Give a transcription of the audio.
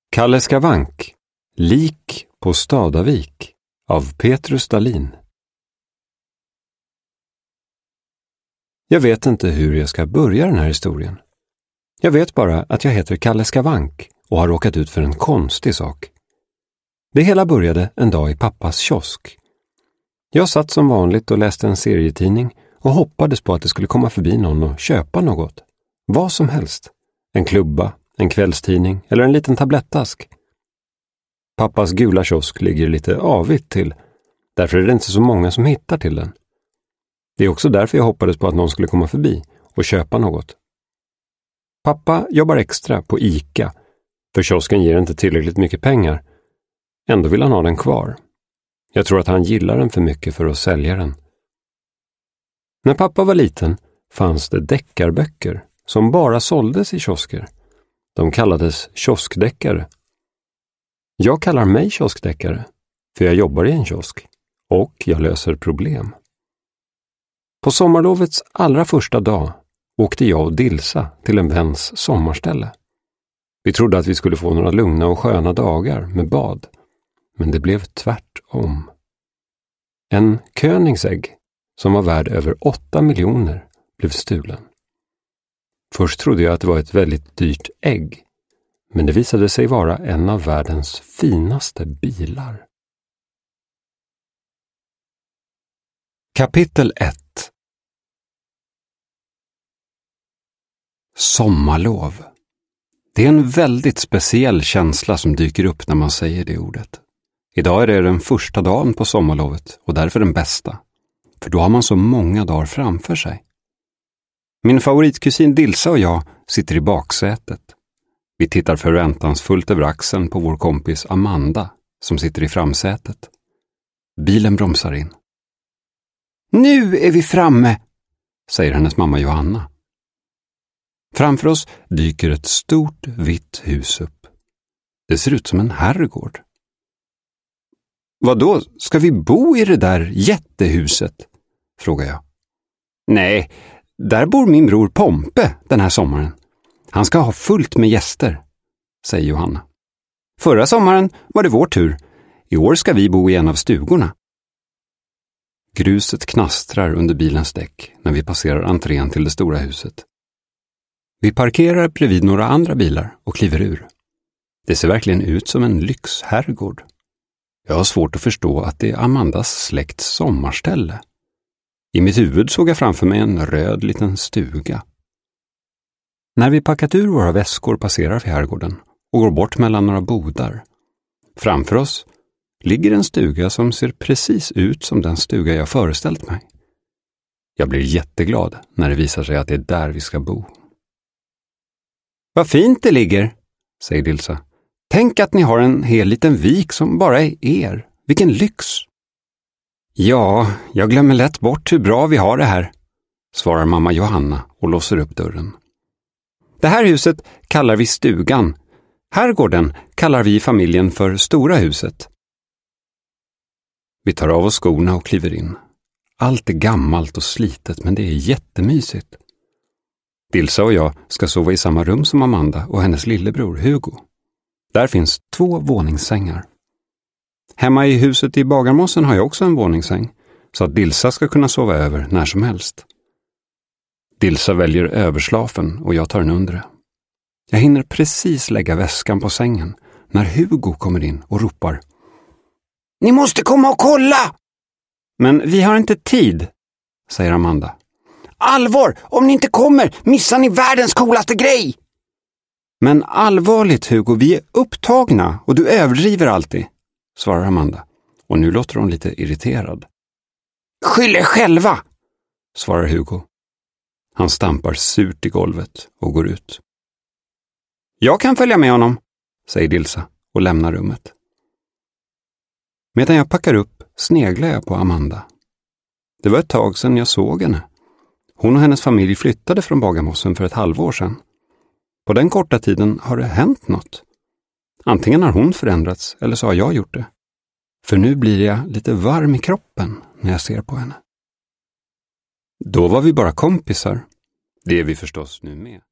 Kalle Skavank, Lik på Stadavik av Petrus Dahlin. Jag vet inte hur jag ska börja den här historien. Jag vet bara att jag heter Kalle Skavank och har råkat ut för en konstig sak. Det hela började en dag i pappas kiosk. Jag satt som vanligt och läste en serietidning och hoppades på att det skulle komma förbi någon och köpa något. Vad som helst. En klubba, en kvällstidning eller en liten tablettask. Pappas gula kiosk ligger lite avigt till. Därför är det inte så många som hittar till den. Det är också därför jag hoppades på att någon skulle komma förbi och köpa något. Pappa jobbar extra på ICA, för kiosken ger inte tillräckligt mycket pengar. Ändå vill han ha den kvar. Jag tror att han gillar den för mycket för att sälja den. När pappa var liten fanns det deckarböcker som bara såldes i kiosker. De kallades kioskdeckare. Jag kallar mig kioskdeckare, för jag jobbar i en kiosk och jag löser problem. På sommarlovets allra första dag åkte jag och Dilsa till en väns sommarställe. Vi trodde att vi skulle få några lugna och sköna dagar med bad, men det blev tvärtom. En Koenigsegg som var värd över 8 miljoner blev stulen. Först trodde jag att det var ett väldigt dyrt ägg, men det visade sig vara en av världens finaste bilar. Kapitel 1. Sommarlov. Det är en väldigt speciell känsla som dyker upp när man säger det ordet. Idag är det den första dagen på sommarlovet och därför den bästa. För då har man så många dagar framför sig. Min favoritkusin Dilsa och jag sitter i baksätet. Vi tittar förväntansfullt över axeln på vår kompis Amanda som sitter i framsätet. Bilen bromsar in. Nu är vi framme, säger hennes mamma Johanna. Framför oss dyker ett stort vitt hus upp. Det ser ut som en herrgård. Vadå, ska vi bo i det där jättehuset? Frågar jag. Nej, där bor min bror Pompe den här sommaren. Han ska ha fullt med gäster, säger Johanna. Förra sommaren var det vår tur. I år ska vi bo i en av stugorna. Gruset knastrar under bilens däck när vi passerar entrén till det stora huset. Vi parkerar bredvid några andra bilar och kliver ur. Det ser verkligen ut som en lyxherrgård. Jag har svårt att förstå att det är Amandas släkts sommarställe. I mitt huvud såg jag framför mig en röd liten stuga. När vi packat ur våra väskor passerar vi herrgården och går bort mellan några bodar. Framför oss ligger en stuga som ser precis ut som den stuga jag föreställt mig. Jag blir jätteglad när det visar sig att det är där vi ska bo. Vad fint det ligger, säger Dilsa. Tänk att ni har en hel liten vik som bara är er. Vilken lyx! Ja, jag glömmer lätt bort hur bra vi har det här, svarar mamma Johanna och låser upp dörren. Det här huset kallar vi stugan. Herrgården kallar vi i familjen för stora huset. Vi tar av oss skorna och kliver in. Allt är gammalt och slitet, men det är jättemysigt. Dilsa och jag ska sova i samma rum som Amanda och hennes lillebror Hugo. Där finns 2 våningssängar. Hemma i huset i Bagarmossen har jag också en våningssäng, så att Dilsa ska kunna sova över när som helst. Dilsa väljer överslafen och jag tar den undre. Jag hinner precis lägga väskan på sängen när Hugo kommer in och ropar. Ni måste komma och kolla! Men vi har inte tid, säger Amanda. Allvar, om ni inte kommer missar ni världens coolaste grej! Men allvarligt Hugo, vi är upptagna och du överdriver alltid, svarar Amanda. Och nu låter hon lite irriterad. Skyll er själva, svarar Hugo. Han stampar surt i golvet och går ut. Jag kan följa med honom, säger Dilsa och lämnar rummet. Medan jag packar upp sneglar jag på Amanda. Det var ett tag sedan jag såg henne. Hon och hennes familj flyttade från Bagarmossen för ett halvår sedan. På den korta tiden har det hänt något. Antingen har hon förändrats eller så har jag gjort det. För nu blir jag lite varm i kroppen när jag ser på henne. Då var vi bara kompisar. Det är vi förstås nu med.